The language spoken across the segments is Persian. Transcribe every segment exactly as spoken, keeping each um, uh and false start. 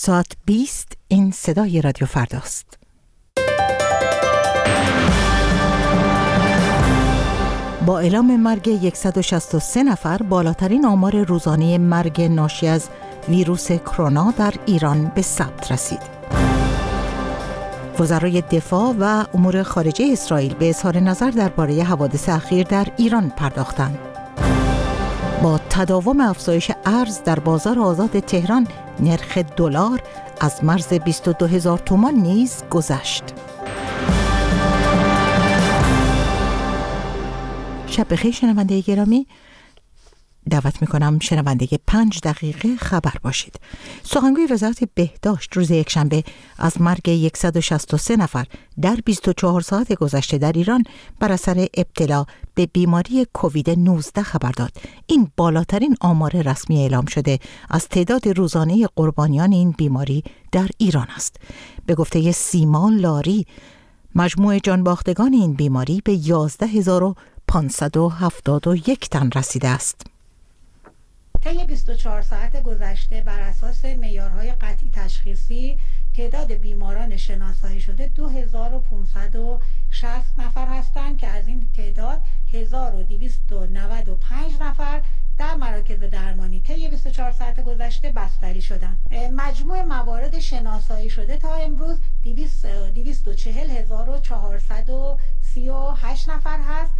ساعت بیست این صدای رادیو فرداست. با اعلام مرگ صد و شصت و سه نفر، بالاترین آمار روزانه مرگ ناشی از ویروس کرونا در ایران به ثبت رسید. وزرای دفاع و امور خارجه اسرائیل به اظهار نظر درباره حوادث اخیر در ایران پرداختند. با تداوم افزایش ارز در بازار آزاد تهران، نرخ دلار از مرز بیست و دو هزار تومان نیز گذشت. شب بخیر شنونده گرامی، دعوت میکنم شنونده پنج دقیقه خبر باشید. سخنگوی وزارت بهداشت روز یکشنبه از مرگ صد و شصت و سه نفر در بیست و چهار ساعت گذشته در ایران بر اثر ابتلا به بیماری کووید نوزده خبر داد. این بالاترین آمار رسمی اعلام شده از تعداد روزانه قربانیان این بیماری در ایران است. به گفته سیما لاری، مجموع جانباختگان این بیماری به یازده هزار و پانصد و هفتاد و یک تن رسیده است. طی بیست و چهار ساعت گذشته بر اساس معیارهای قطعی تشخیصی تعداد بیماران شناسایی شده دو هزار و پانصد و شصت نفر هستند که از این تعداد هزار و دویست و نود و پنج نفر در مراکز درمانی طی بیست و چهار ساعت گذشته بستری شدند. مجموع موارد شناسایی شده تا امروز دویست و چهل هزار و چهارصد و سی و هشت نفر هست.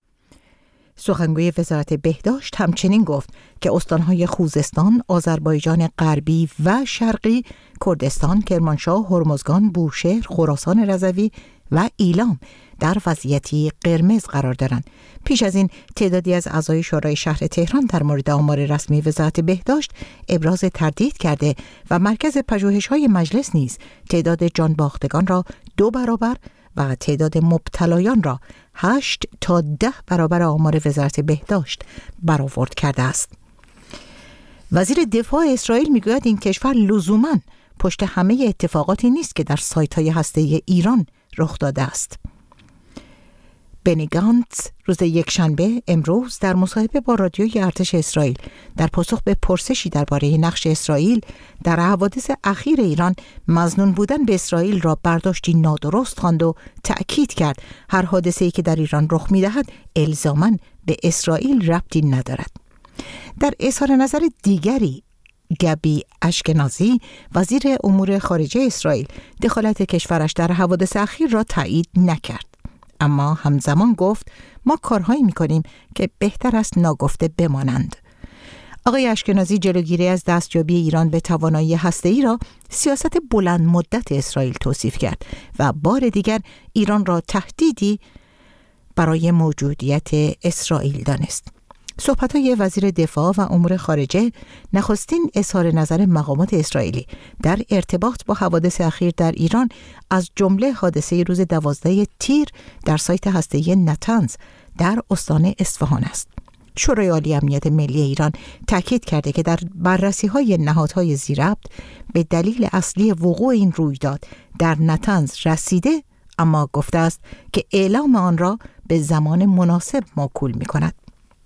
سخنگوی وزارت بهداشت همچنین گفت که استانهای خوزستان، آذربایجان غربی و شرقی، کردستان، کرمانشاه، هرمزگان، بوشهر، خراسان رضوی و ایلام در وضعیتی قرمز قرار دارند. پیش از این تعدادی از اعضای شورای شهر تهران در مورد آمار رسمی وزارت بهداشت ابراز تردید کرده و مرکز پژوهش‌های مجلس نیز تعداد جانباختگان را دو برابر و تعداد مبتلایان را هشت تا ده برابر آمار وزارت بهداشت برآورد کرده است. وزیر دفاع اسرائیل میگوید این کشور لزوماً پشت همه اتفاقاتی نیست که در سایت‌های هسته‌ای ایران رخ داده است. بنی گانتز روز یکشنبه امروز در مصاحبه با رادیوی ارتش اسرائیل در پاسخ به پرسشی درباره نقش اسرائیل در حوادث اخیر ایران مظنون بودن به اسرائیل را برداشتی نادرست خواند و تأکید کرد هر حادثه‌ای که در ایران رخ می‌دهد الزاماً به اسرائیل ربطی ندارد. در اظهار نظر دیگری، گبی اشکنازی، وزیر امور خارجه اسرائیل، دخالت کشورش در حوادث اخیر را تایید نکرد، اما همزمان گفت ما کارهایی میکنیم که بهتر است ناگفته بمانند. آقای اشکنازی جلوگیری از دستیابی ایران به توانایی هسته‌ای را سیاست بلند مدت اسرائیل توصیف کرد و بار دیگر ایران را تهدیدی برای موجودیت اسرائیل دانست. صحبت‌های وزیر دفاع و امور خارجه نخستین اظهار نظر مقامات اسرائیلی در ارتباط با حوادث اخیر در ایران از جمله حادثه روز دوازده تیر در سایت هسته‌ای نتنز در استان اصفهان است. شورای عالی امنیت ملی ایران تاکید کرده که در بررسی‌های نهادهای ذی‌ربط به دلیل اصلی وقوع این رویداد در نتنز رسیده، اما گفته است که اعلام آن را به زمان مناسب موکول می‌کند.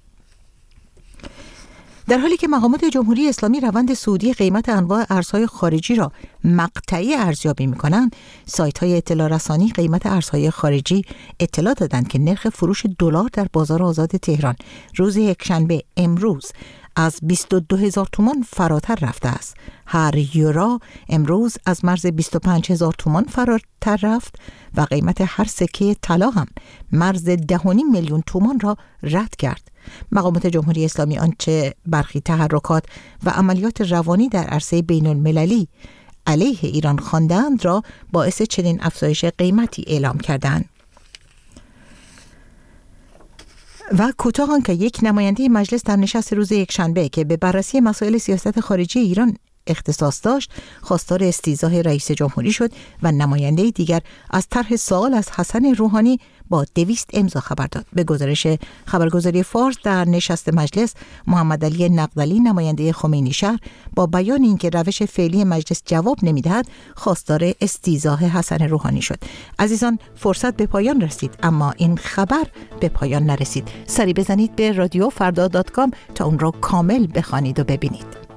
در حالی که مقامات جمهوری اسلامی روند صعودی قیمت انواع ارزهای خارجی را مقطعی ارزیابی می‌کنند، سایت‌های اطلاع رسانی قیمت ارزهای خارجی اطلاع دادند که نرخ فروش دلار در بازار آزاد تهران روز یکشنبه امروز از بیست و دو هزار تومان فراتر رفته است. هر یورو امروز از مرز بیست و پنج هزار تومان فراتر رفت و قیمت هر سکه طلا هم مرز ده و نیم میلیون تومان را رد کرد. مقامات جمهوری اسلامی آنچه برخی تحرکات و عملیات روانی در عرصه بین المللی علیه ایران خواندند را باعث چنین افزایش قیمتی اعلام کردند. و کوتاه آنکه یک نماینده مجلس در نشست روز یکشنبه که به بررسی مسائل سیاست خارجی ایران اختصاص داشت خواستار استیضاح رئیس جمهوری شد و نماینده دیگر از طرح سوال از حسن روحانی با دویست امضا خبر داد. به گزارش خبرگزاری فارس در نشست مجلس، محمد علی نقدلی نماینده خمینی شهر با بیان اینکه روش فعلی مجلس جواب نمیدهد خواستار استیضاح حسن روحانی شد. عزیزان، فرصت به پایان رسید، اما این خبر به پایان نرسید. سری بزنید به رادیو فردا دات کام تا اون را کامل بخوانید و ببینید.